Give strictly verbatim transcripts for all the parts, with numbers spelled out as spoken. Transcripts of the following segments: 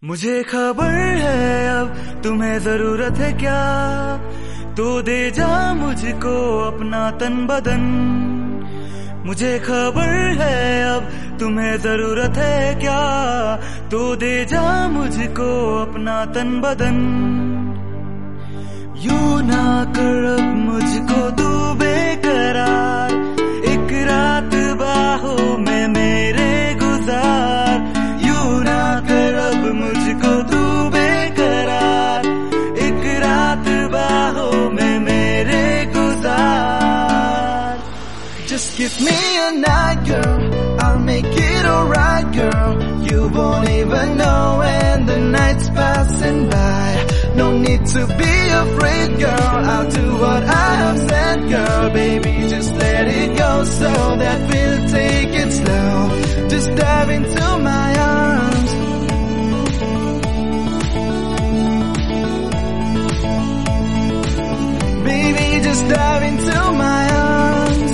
मुझे खबर है अब तुम्हें जरूरत है क्या, तो दे जा मुझको अपना तन बदन। मुझे खबर है अब तुम्हें जरूरत है क्या, तो दे जा मुझको अपना तन बदन। यूं ना कर अब मुझको तू बेकरार, एक रात बाहों में मेरे गुजार। यूं ना कर अब मुझको तू बेकरार, एक रात बाहों में मेरे गुजार। Just give me a night, girl, I'll make it alright, girl. You won't even know when the night's passing by. No need to be afraid, girl, I'll do what I have said, girl. Baby, just let it go so that we'll take it slow. Just dive into my arms. Baby, just dive into my arms.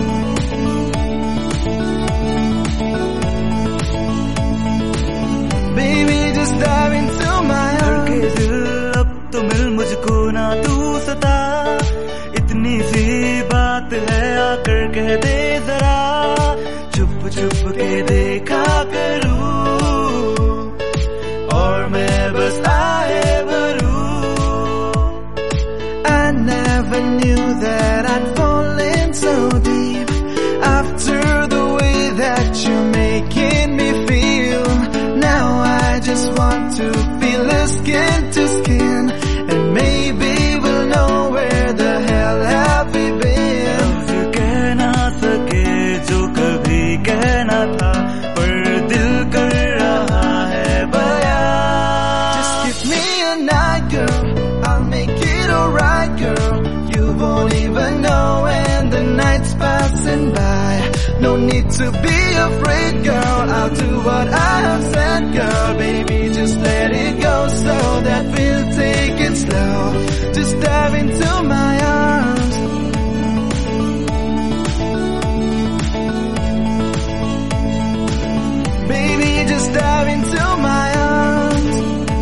Baby, just dive into my arms. धड़के दिल अब तो मिल मुझको ना तू सता, इतनी सी बात है आकर कह दे जरा। चुप चुप के देखा करूं और मैं बस आए भरूं। I never knew that I'd fall in so deep after the way that you're making me feel. Now I just want to feel us skin to skin, and maybe we'll know where the hell have we been. लफ्ज़ कह ना सके जो कभी कहना था, पर दिल कर रहा है बयां। Just give me a night, girl, I'll make it alright, girl. You won't even know when the night's passing by. No need to be afraid, girl, I'll do what I have said, girl. Baby, just let it go so that we'll take it slow. Just dive into my arms. Baby, just dive into my arms.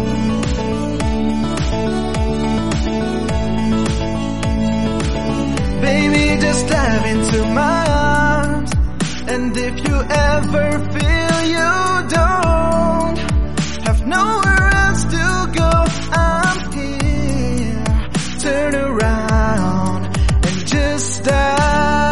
Baby, just dive into my arms. And if you ever feel you don't have nowhere else to go, I'm here. Turn around and just dive.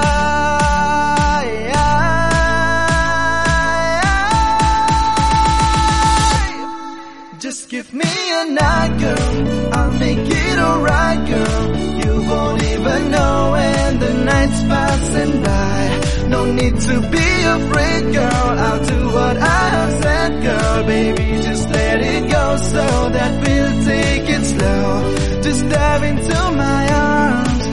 Just give me a night, girl, I'll make it alright, girl. You won't even know when the night's passing by. No need to be afraid, girl, I'll do what I have said, girl. Baby, just let it go so that we'll take it slow. Just dive into my arms.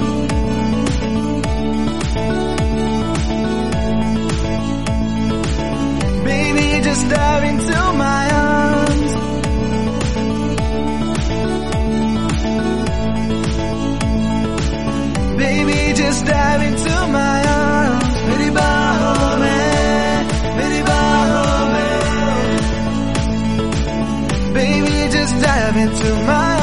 Baby, just dive into my arms. Baby, just dive into my arms. मेरी बाहों में, मेरी बाहों में. Baby, just dive into my